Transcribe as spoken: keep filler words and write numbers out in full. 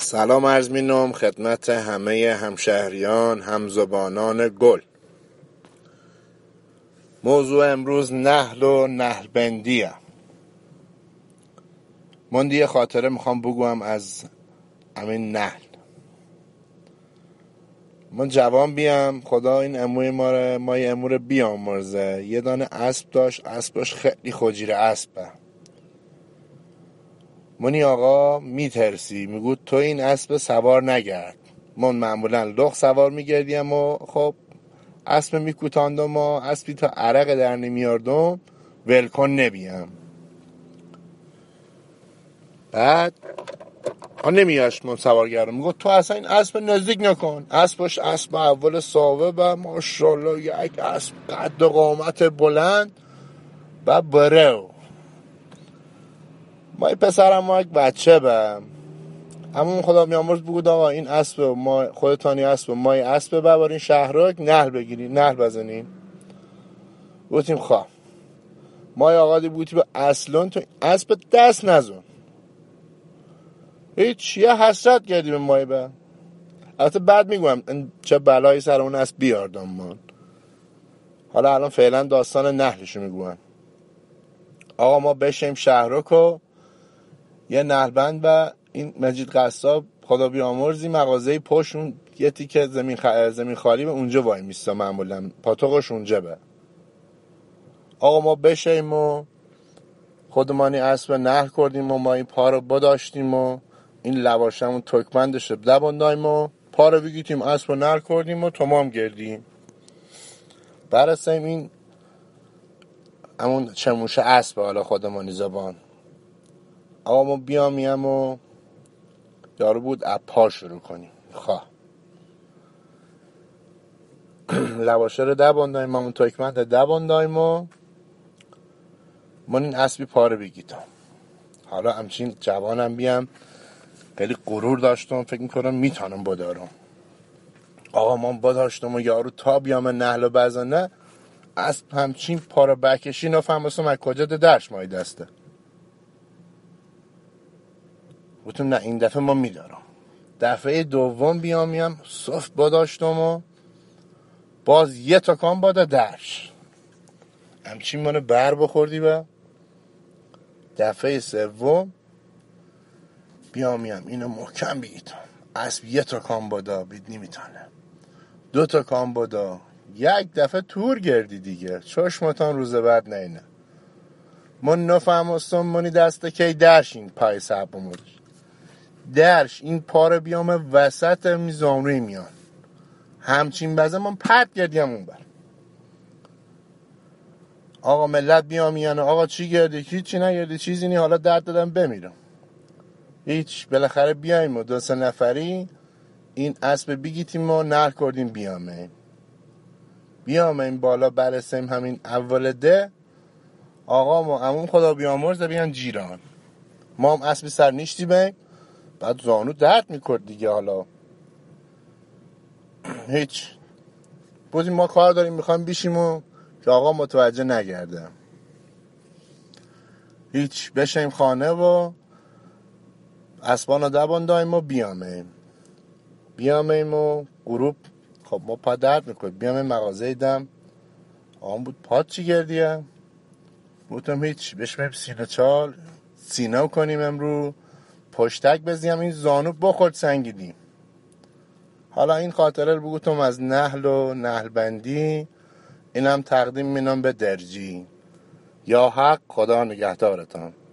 سلام عرض می‌نمویم خدمت همه همشهریان همزبانان گل. موضوع امروز نحل و نحل بندیه. من دیگه خاطره میخوام بگویم از همین نحل. من جوان بیام، خدا این اموی ما رو ما یه امور بیامرزه. یه دانه اسب داشت، اسبش خیلی خجیر اسبه. منی آقا میترسی، میگو تو این اسب سوار نگرد. من معمولا لخ سوار میگردیم و خب اسب میکوتاندم و اسبی تا عرق در نمیاردم ولکن نبیم. بعد ها نمیاش من سوار گردم، میگو تو اصلا این اسب نزدیک نکن. اسبش اسب اول صاحبه، ماشاءالله یک اسب قد و قامت بلند و بره. ما پسرم ما یک بچه بم، اما خدا بیامرز بگود آقا این اسب ما خودتانی اسب ما اسب ببرین شهرک نحل بگیرین نحل بزنین. گفتیم خواه ما آقا دی بودی به اصلا تو اسب دست نزن. هیچ یه حسرت کردی به مایی به. البته بعد میگویم چه بلایی سر اون اسب بیاردم من. حالا الان فعلا داستان نحلشو میگویم. آقا ما بشیم شهرکو یه نحل بند و این مجید قصاب خدا بیامرزی مغازه پشت یه تیکه زمین خ... زمین خالی به اونجا وای میستا، معمولا پاتوقش اونجا به. آقا ما بشیم و خودمانی اسب نحل کردیم و ما این پا رو بداشتیم و این لواشمون تکمندش دباندایم و پا رو بگیتیم اسب نحل کردیم و تمام گردیم. برسیم این همون چموشه اسب حالا خودمانی زبان. آقا ما بیامیم و یارو بود از پا شروع کنیم. خواه لواشه رو دباندایم، همون تکمند دباندایم و من این اسبی پا رو بگیتم. حالا همچین جوانم بیام خیلی غرور داشتم، فکر میکنم میتونم بدارم. آقا من بداشتم و یارو تا بیام نحل بزنه اسب همچین پا رو بکشی نفهمستم از کجا درش مای دسته. گفتم نه این دفعه ما میدارم. دفعه دوم بیام میم صف بداشتم و باز یه تکان بادا درش همچین منو بر بخوردی. به دفعه سوم بیام میم اینو محکم بگیتم اسب یه تکان بادا بید نمیتونه، دو تکان بادا، یک دفعه تور گردی دیگه چشمتان روز بعد نینه. من نفهمستم منی دسته که درش این پای سب بمودش درش این پاره بیام وسط میزانوی میان همچین بزه من پرد گردیم اون بر. آقا ملت بیام میانه آقا چی گردی؟ هیچی نگردی، چیزی نی، حالا درد دادم بمیرم. هیچ بالاخره بیایم و دو سه نفری این اسب بگیتیم و نحل کردیم بیامه بیامه این بالا برسیم همین اول ده. آقا ما همون خدا بیامرز بیان جیران ما هم اسبی سر نیشتی بیم. بعد زانو درد میکرد دیگه. حالا هیچ بودیم ما کار داریم میخوایم بیشیم و که آقا متوجه نگرده. هیچ بشیم خانه و اسبانو دبان دایم و بیامه بیامه و گروپ خب ما پا درد میکرد بیامه مغازه دم. آقا بود پاد چی گردیه؟ بودم هیچ بشمیم سینه چال سینه کنیم امرو پشتک بزیم این زانو بخورد سنگیدیم. حالا این خاطره رو بگوتم از نحل و نحل بندی. اینم تقدیم مینم به درجی. یا حق خدا نگهدارتان.